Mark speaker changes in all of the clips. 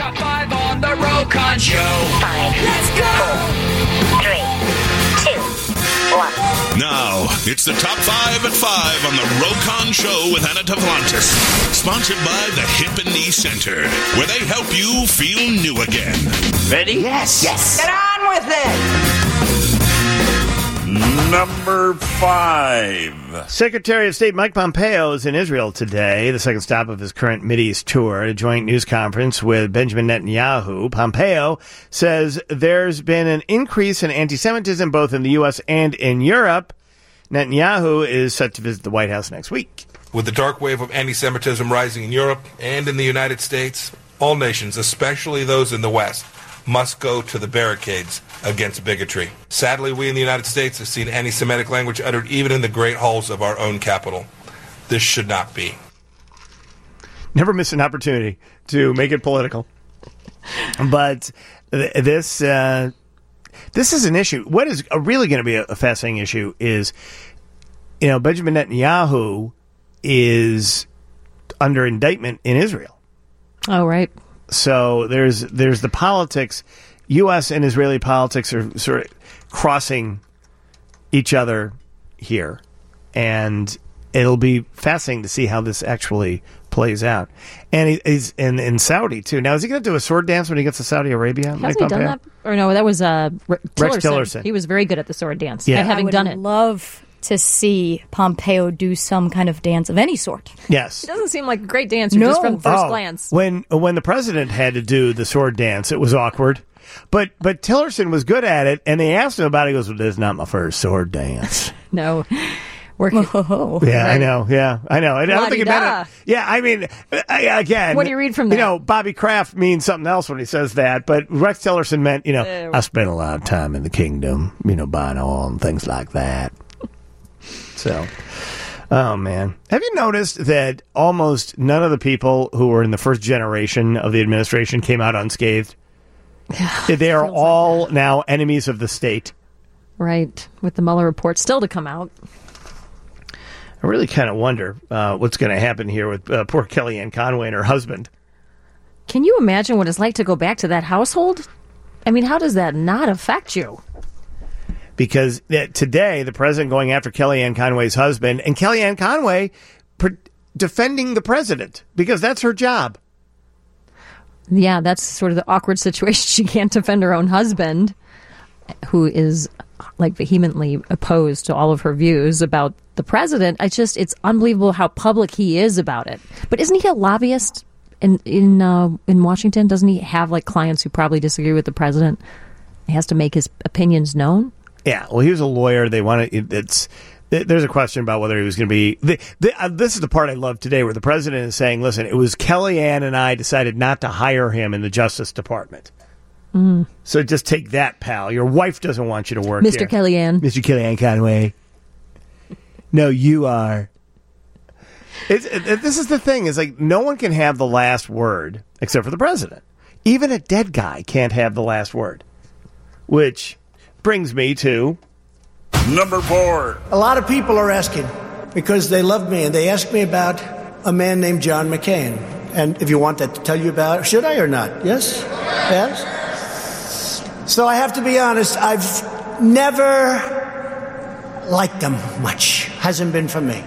Speaker 1: Top 5 on the Rokon Show.
Speaker 2: 5. Let's go. 4, 3, 2, 1.
Speaker 3: Now, it's the Top 5 at 5 on the Rokon Show with Anna Tavlantis. Sponsored by the Hip and Knee Center, where they help you feel new again.
Speaker 1: Ready?
Speaker 4: Yes.
Speaker 1: Get on with it.
Speaker 5: Number 5.
Speaker 6: Secretary of State Mike Pompeo is in Israel today, the second stop of his current Mideast tour, at a joint news conference with Benjamin Netanyahu. Pompeo says there's been an increase in anti-Semitism both in the U.S. and in Europe. Netanyahu is set to visit the White House next week.
Speaker 7: With the dark wave of anti-Semitism rising in Europe and in the United States, all nations, especially those in the West, must go to the barricades against bigotry. Sadly, we in the United States have seen anti-Semitic language uttered even in the great halls of our own capital. This should not be.
Speaker 6: Never miss an opportunity to make it political. But this is an issue. What is really going to be a fascinating issue is, Benjamin Netanyahu is under indictment in Israel.
Speaker 8: Oh, right.
Speaker 6: So there's the politics. U.S. and Israeli politics are sort of crossing each other here, and it'll be fascinating to see how this actually plays out. And he's in Saudi too. Now, is he going to do a sword dance when he gets to Saudi Arabia?
Speaker 8: Hasn't he done that? Or no, that was
Speaker 6: Rex Tillerson.
Speaker 8: He was very good at the sword dance.
Speaker 6: Yeah.
Speaker 8: Having done it.
Speaker 9: Love to see Pompeo do some kind of dance of any sort.
Speaker 6: Yes.
Speaker 8: He doesn't seem like a great dancer just from first glance.
Speaker 6: When the president had to do the sword dance, it was awkward. But Tillerson was good at it, and they asked him about it. He goes, well, this is not my first sword dance.
Speaker 8: No.
Speaker 6: Yeah, right. I know. Yeah, I know. I don't think he meant it. Yeah, I mean, again.
Speaker 8: What do you read from that?
Speaker 6: Bobby Kraft means something else when he says that, but Rex Tillerson meant, I spent a lot of time in the kingdom, buying oil and things like that. So, oh, man. Have you noticed that almost none of the people who were in the first generation of the administration came out unscathed? They are all now enemies of the state.
Speaker 8: Right. With the Mueller report still to come out.
Speaker 6: I really kind of wonder what's going to happen here with poor Kellyanne Conway and her husband.
Speaker 8: Can you imagine what it's like to go back to that household? I mean, how does that not affect you?
Speaker 6: Because today, the president going after Kellyanne Conway's husband, and Kellyanne Conway defending the president, because that's her job.
Speaker 8: Yeah, that's sort of the awkward situation. She can't defend her own husband, who is vehemently opposed to all of her views about the president. It's unbelievable how public he is about it. But isn't he a lobbyist in Washington? Doesn't he have clients who probably disagree with the president? He has to make his opinions known. Yeah, well, he was a lawyer. They want to. There's a question about whether he was going to be. This is the part I love today, where the president is saying, "Listen, it was Kellyanne and I decided not to hire him in the Justice Department. So just take that, pal. Your wife doesn't want you to work Mr.
Speaker 6: here.
Speaker 8: Kellyanne.
Speaker 6: Mr. Kellyanne Conway. No, you are." This is the thing: is no one can have the last word except for the president. Even a dead guy can't have the last word, which brings me to
Speaker 5: number 4.
Speaker 10: A lot of people are asking because they love me, and they ask me about a man named John McCain. And if you want that to tell you about, should I or not? Yes? Yes? So I have to be honest, I've never liked him much. Hasn't been for me.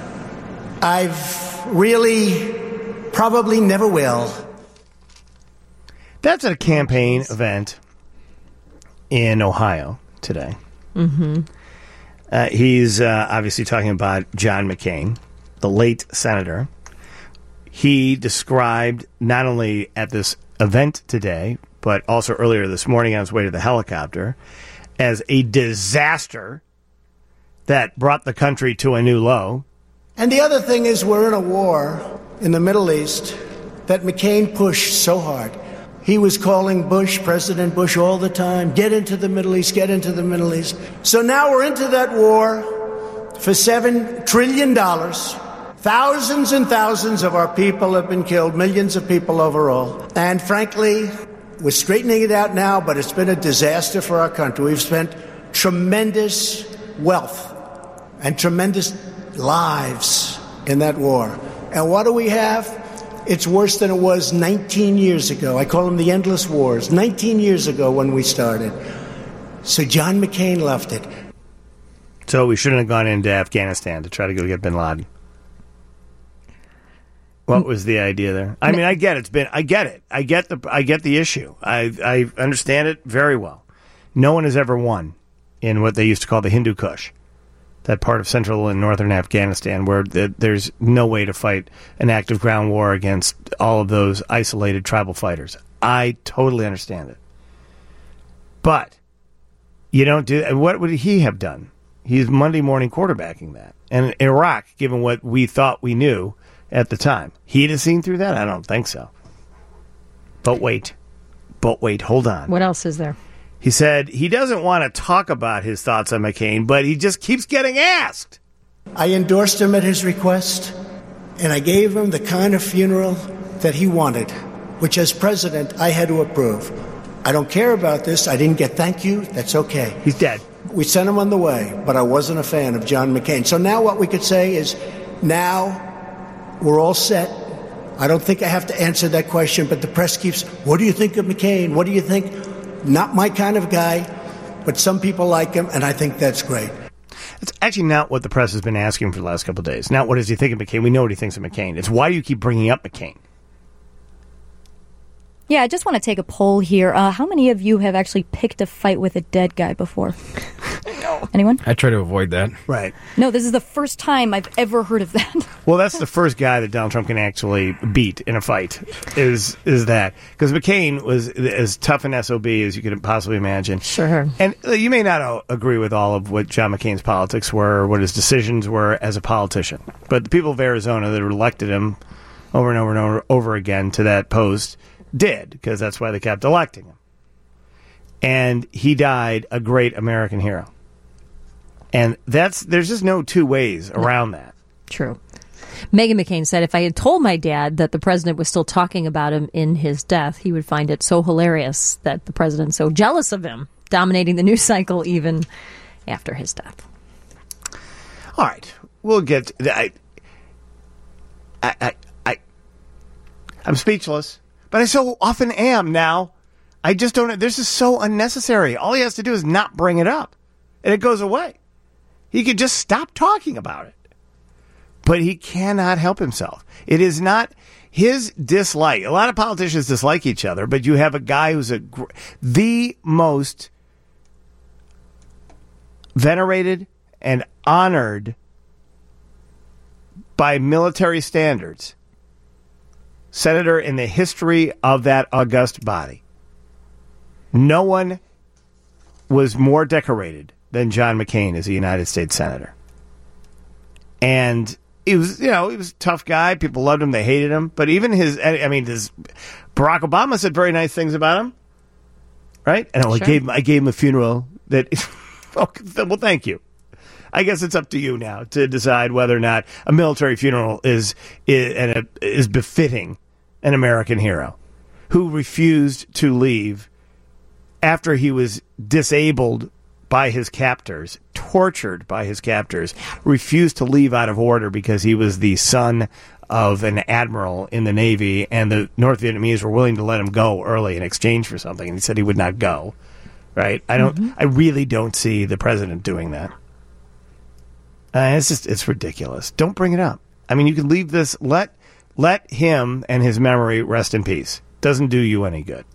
Speaker 10: I've really probably never will.
Speaker 6: That's at a campaign event in Ohio today. Mm-hmm. He's obviously talking about John McCain, the late senator. He described, not only at this event today, but also earlier this morning on his way to the helicopter, as a disaster that brought the country to a new low.
Speaker 10: And the other thing is, we're in a war in the Middle East that McCain pushed so hard. He was calling Bush, President Bush, all the time, get into the Middle East, get into the Middle East. So now we're into that war for $7 trillion. Thousands and thousands of our people have been killed, millions of people overall. And frankly, we're straightening it out now, but it's been a disaster for our country. We've spent tremendous wealth and tremendous lives in that war. And what do we have? it's worse than it was 19 years ago. I call them the endless wars. 19 years ago when we started. So John McCain left it.
Speaker 6: So we shouldn't have gone into Afghanistan to try to go get bin Laden. What was the idea there? I mean, I get it. I get it. I get the issue. I understand it very well. No one has ever won in what they used to call the Hindu Kush, that part of central and northern Afghanistan where there's no way to fight an active ground war against all of those isolated tribal fighters. I totally understand it. But you don't do. What would he have done? He's Monday morning quarterbacking that. And Iraq, given what we thought we knew at the time, he'd have seen through that? I don't think so. But wait, hold on.
Speaker 8: What else is there?
Speaker 6: He said he doesn't want to talk about his thoughts on McCain, but he just keeps getting asked.
Speaker 10: I endorsed him at his request, and I gave him the kind of funeral that he wanted, which as president I had to approve. I don't care about this. I didn't get thank you. That's okay.
Speaker 6: He's dead.
Speaker 10: We sent him on the way, but I wasn't a fan of John McCain. So now what we could say is, now we're all set. I don't think I have to answer that question, but the press keeps, what do you think of McCain? What do you think? Not my kind of guy, but some people like him, and I think that's great.
Speaker 6: It's actually not what the press has been asking for the last couple of days. Not what does he think of McCain. We know what he thinks of McCain. It's why do you keep bringing up McCain?
Speaker 9: Yeah, I just want to take a poll here. How many of you have actually picked a fight with a dead guy before? No. Anyone?
Speaker 4: I try to avoid that.
Speaker 6: Right.
Speaker 9: No, this is the first time I've ever heard of that.
Speaker 6: Well, that's the first guy that Donald Trump can actually beat in a fight, is that. Because McCain was as tough an SOB as you could possibly imagine.
Speaker 8: Sure.
Speaker 6: And you may not agree with all of what John McCain's politics were or what his decisions were as a politician. But the people of Arizona that elected him over and over and over again to that post did, because that's why they kept electing him. And he died a great American hero. And there's just no two ways around that.
Speaker 8: True. Meghan McCain said, if I had told my dad that the president was still talking about him in his death, he would find it so hilarious that the president's so jealous of him, dominating the news cycle even after his death.
Speaker 6: All right. We'll get... I'm speechless. But I so often am now. I just don't... This is so unnecessary. All he has to do is not bring it up. And it goes away. He could just stop talking about it. But he cannot help himself. It is not his dislike. A lot of politicians dislike each other, but you have a guy who's the most venerated and honored by military standards senator in the history of that august body. No one was more decorated than John McCain as a United States senator. And he was a tough guy. People loved him. They hated him. But even Barack Obama said very nice things about him. Right? And sure. I gave him a funeral that, well, thank you. I guess it's up to you now to decide whether or not a military funeral is befitting an American hero who refused to leave after he was disabled by his captors, tortured by his captors, refused to leave out of order because he was the son of an admiral in the Navy, and the North Vietnamese were willing to let him go early in exchange for something, and he said he would not go. Right? I really don't see the president doing that. It's ridiculous. Don't bring it up. I mean, you can leave this. Let him and his memory rest in peace. Doesn't do you any good.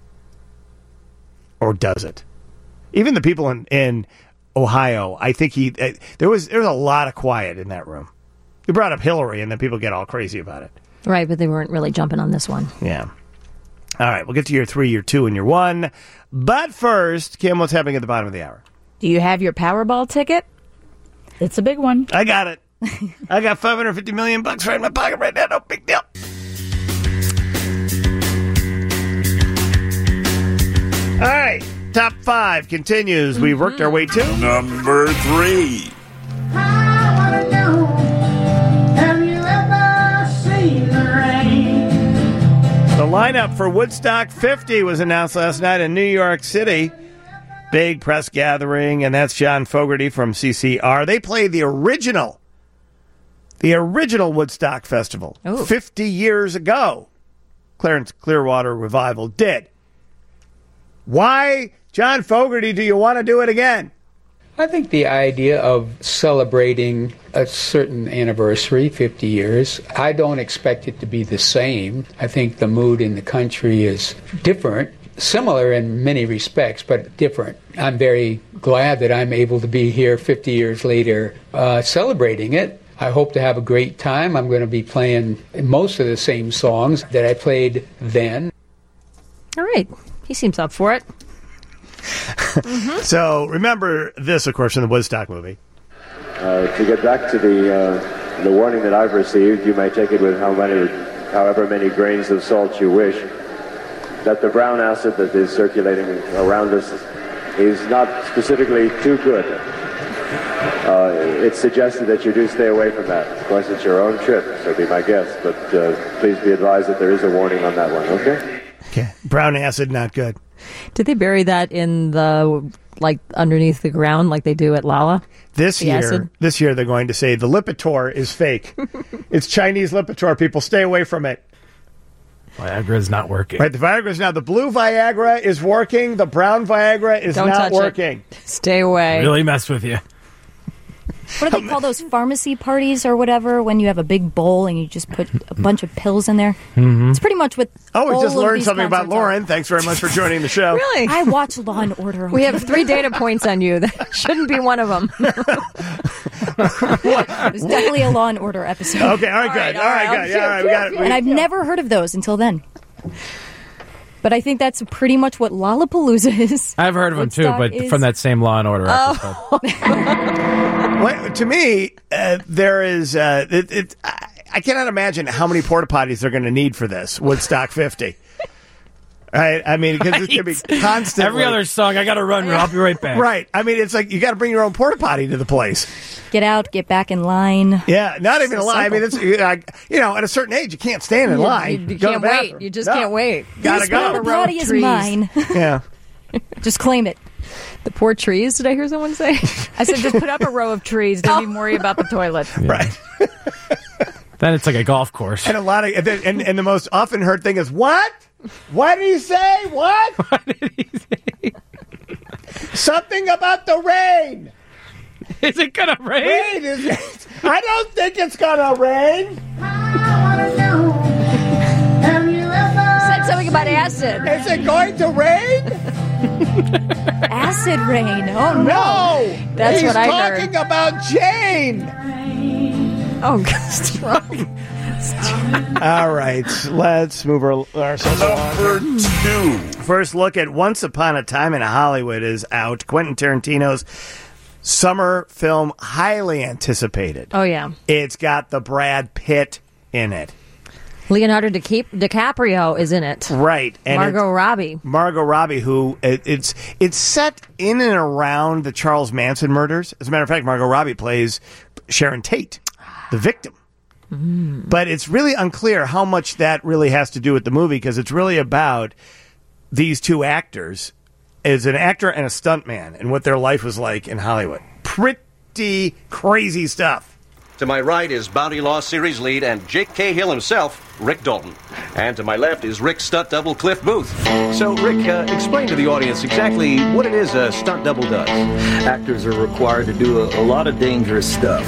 Speaker 6: Or does it? Even the people in Ohio, I think there was a lot of quiet in that room. You brought up Hillary, and then people get all crazy about it.
Speaker 8: Right, but they weren't really jumping on this one.
Speaker 6: Yeah. All right, we'll get to your 3, your 2, and your 1. But first, Kim, what's happening at the bottom of the hour?
Speaker 9: Do you have your Powerball ticket? It's a big one.
Speaker 6: I got it. I got $550 million right in my pocket right now. No big deal. All right. Top 5 continues. We worked our way to
Speaker 5: number 3.
Speaker 11: I want to know, have you ever seen the rain?
Speaker 6: The lineup for Woodstock 50 was announced last night in New York City. Big press gathering, and that's John Fogerty from CCR. They play the original the original Woodstock Festival, 50 years ago, Clarence Clearwater Revival did. Why, John Fogerty, do you want to do it again?
Speaker 4: I think the idea of celebrating a certain anniversary, 50 years, I don't expect it to be the same. I think the mood in the country is different, similar in many respects, but different. I'm very glad that I'm able to be here 50 years later celebrating it. I hope to have a great time. I'm going to be playing most of the same songs that I played then.
Speaker 8: All right. He seems up for it.
Speaker 6: So remember this, of course, in the Woodstock movie.
Speaker 12: To get back to the warning that I've received, you may take it with however many grains of salt you wish, that the brown acid that is circulating around us is not specifically too good. It's suggested that you do stay away from that. Of course, it's your own trip, so be my guest, but please be advised that there is a warning on that one, okay?
Speaker 6: Okay. Brown acid, not good.
Speaker 8: Did they bury that in the, like, underneath the ground like they do at Lala?
Speaker 6: This year they're going to say the Lipitor is fake. It's Chinese Lipitor. People stay away from it.
Speaker 13: Viagra is not working.
Speaker 6: Right, the Viagra is now. The blue Viagra is working. The brown Viagra is not working.
Speaker 8: Stay away.
Speaker 13: Really messed with you.
Speaker 9: What do they call those pharmacy parties or whatever when you have a big bowl and you just put a bunch of pills in there?
Speaker 13: Mm-hmm.
Speaker 9: It's pretty much what
Speaker 6: we
Speaker 9: all
Speaker 6: just
Speaker 9: of
Speaker 6: learned
Speaker 9: these
Speaker 6: something about
Speaker 9: concerts
Speaker 6: Lauren. Thanks very much for joining the show.
Speaker 8: Really?
Speaker 9: I watch Law and Order.
Speaker 8: We have 3 data points on you. That shouldn't be one of them.
Speaker 9: It was definitely a Law and Order episode.
Speaker 6: Okay, all right, good. All right, good. Yeah, all right, we got it.
Speaker 9: And I've never heard of those until then. But I think that's pretty much what Lollapalooza is.
Speaker 13: I've heard of them too, but from that same Law and Order episode.
Speaker 6: Well, to me, there is. I cannot imagine how many porta potties they're going to need for this Woodstock 50. Right? I mean, because it's going to be constantly.
Speaker 13: Every other song, I got to run. I'll be right back.
Speaker 6: Right. I mean, it's like you got to bring your own porta potty to the place.
Speaker 9: Get out, get back in line.
Speaker 6: Yeah, not even a line. I mean, it's at a certain age, you can't stand in line.
Speaker 8: You can't wait. You just can't wait.
Speaker 6: Gotta go.
Speaker 9: The potty is mine.
Speaker 6: Yeah.
Speaker 9: Just claim it.
Speaker 8: The poor trees, did I hear someone say?
Speaker 14: I said just put up a row of trees. Don't even worry about the toilet.
Speaker 6: Yeah. Right.
Speaker 13: Then it's like a golf course.
Speaker 6: And a lot of and the most often heard thing is, what? What did he say? What?
Speaker 13: What did he say?
Speaker 6: Something about the rain.
Speaker 13: Is it gonna rain?
Speaker 6: I don't think it's gonna rain.
Speaker 14: Said something about acid.
Speaker 6: Is it going to rain?
Speaker 9: Acid rain. Oh no.
Speaker 6: No.
Speaker 8: That's what I heard.
Speaker 6: He's talking about Jane.
Speaker 8: Oh, God.
Speaker 6: All right, let's move ourselves along.
Speaker 5: Number 2.
Speaker 6: First look at Once Upon a Time in Hollywood is out. Quentin Tarantino's summer film, highly anticipated.
Speaker 8: Oh, yeah.
Speaker 6: It's got the Brad Pitt in it.
Speaker 8: Leonardo DiCaprio is in it.
Speaker 6: Right. And
Speaker 8: Margot Robbie,
Speaker 6: who it's set in and around the Charles Manson murders. As a matter of fact, Margot Robbie plays Sharon Tate, the victim. But it's really unclear how much that really has to do with the movie, because it's really about these two actors, as an actor and a stuntman, and what their life was like in Hollywood. Pretty crazy stuff.
Speaker 15: To my right is Bounty Law Series lead and Jake Cahill himself, Rick Dalton. And to my left is Rick's stunt double, Cliff Booth. So, Rick, explain to the audience exactly what it is a stunt double does.
Speaker 16: Actors are required to do a lot of dangerous stuff.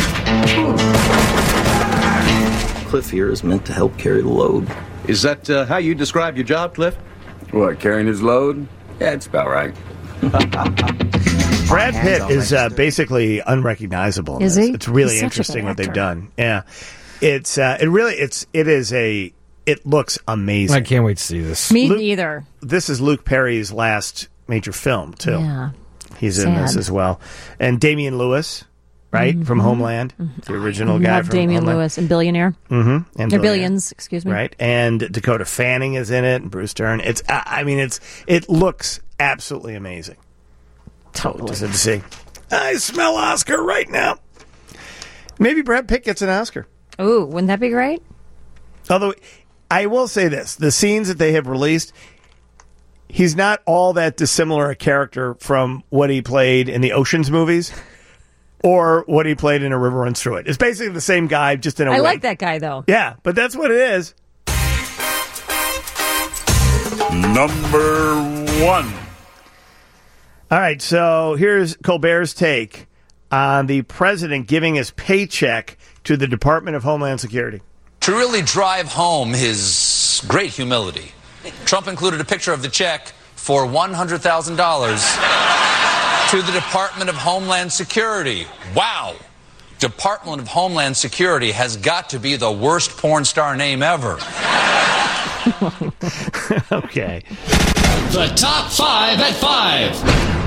Speaker 16: Cliff here is meant to help carry the load.
Speaker 15: Is that how you describe your job, Cliff?
Speaker 5: What, carrying his load?
Speaker 16: Yeah, it's about right.
Speaker 6: Brad Pitt is basically unrecognizable. In
Speaker 8: is
Speaker 6: this.
Speaker 8: he?
Speaker 6: It's really
Speaker 8: He's such a
Speaker 6: interesting
Speaker 8: good
Speaker 6: what they've
Speaker 8: actor.
Speaker 6: done. Yeah, it looks amazing.
Speaker 13: I can't wait to see this.
Speaker 8: Me neither.
Speaker 6: This is Luke Perry's last major film too.
Speaker 8: Yeah.
Speaker 6: He's in this as well, and Damian Lewis, right, from Homeland, the original guy
Speaker 8: Love
Speaker 6: from
Speaker 8: Damian
Speaker 6: Homeland.
Speaker 8: Lewis and Billionaire.
Speaker 6: Mm-hmm. And
Speaker 8: Or Billions, excuse me.
Speaker 6: Right, and Dakota Fanning is in it, and Bruce Dern. It looks absolutely amazing.
Speaker 8: Totally.
Speaker 6: Just to see. I smell Oscar right now. Maybe Brad Pitt gets an Oscar.
Speaker 8: Ooh, wouldn't that be great?
Speaker 6: Although, I will say this. The scenes that they have released, he's not all that dissimilar a character from what he played in the Ocean's movies. or what he played in A River Runs Through It. It's basically the same guy, just in a
Speaker 8: I
Speaker 6: wig.
Speaker 8: like that guy, though.
Speaker 6: Yeah, but that's what it is.
Speaker 3: Number 1.
Speaker 6: All right, so here's Colbert's take on the president giving his paycheck to the Department of Homeland Security.
Speaker 17: To really drive home his great humility, Trump included a picture of the check for $100,000 to the Department of Homeland Security. Wow. Department of Homeland Security has got to be the worst porn star name ever.
Speaker 6: Okay.
Speaker 1: The top 5 at 5.